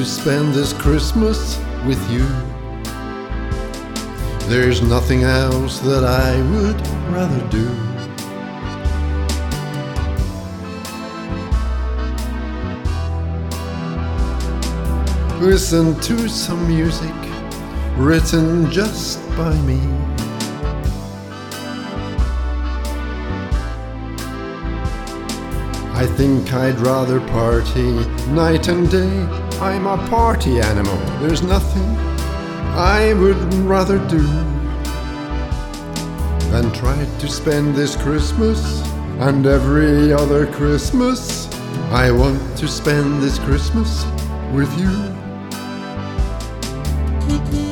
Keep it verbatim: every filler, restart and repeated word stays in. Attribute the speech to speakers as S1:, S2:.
S1: spend this Christmas with you. There's nothing else that I would rather do. Listen to some music written just by me. I think I'd rather party night and day. I'm a party animal. There's nothing I would rather do than try to spend this Christmas and every other Christmas. I want to spend this Christmas with you.